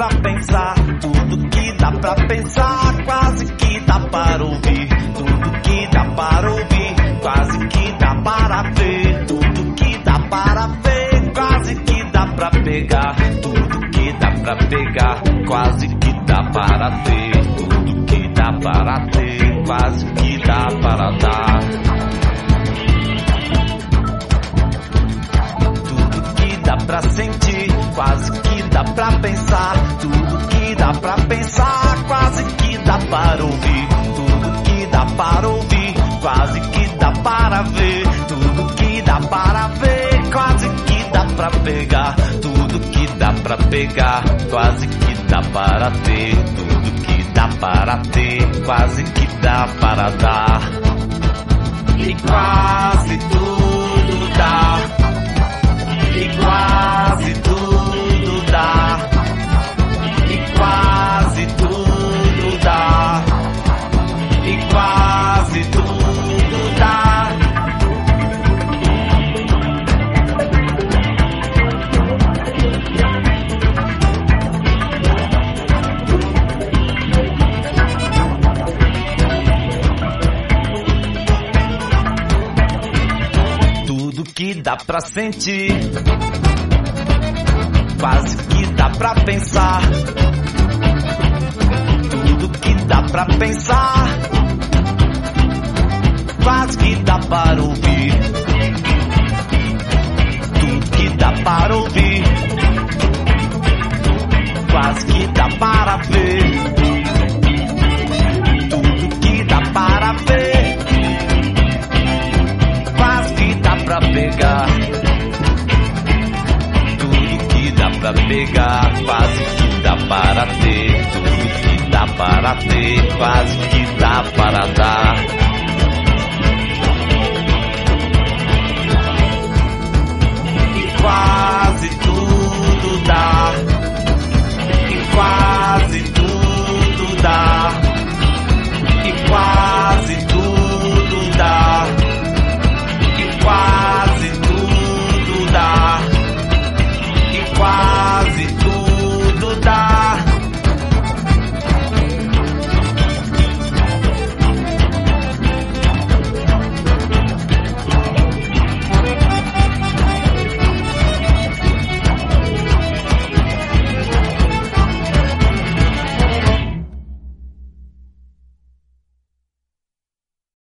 pensar, tudo que dá pra pensar, quase que dá para ouvir, tudo que dá para ouvir, quase que dá para ver, tudo que dá para ver, quase que dá pra pegar, tudo que dá pra pegar, quase que dá para ter, tudo que dá para ter, quase que dá para dar. Tudo que dá pra sentir, quase que dá pra pensar, tudo que dá pra pensar, quase que dá para ouvir, tudo que dá para ouvir, quase que dá para ver, tudo que dá para ver, quase que dá pra pegar, tudo que dá pra pegar, quase que dá para ter, tudo que dá para ter, quase que dá para dar. E quase tudo dá, e quase tudo dá, e quase tudo dá, e quase tudo dá. Tudo que dá pra sentir, quase que dá pra pensar, tudo que dá pra pensar, quase que dá para ouvir, tudo que dá para ouvir, quase que dá para ver, tudo que dá para ver, quase que dá pra pegar, tudo que dá pra pegar, quase que dá para ter, tudo que dá para ter, quase que dá para dar. E quase tudo dá.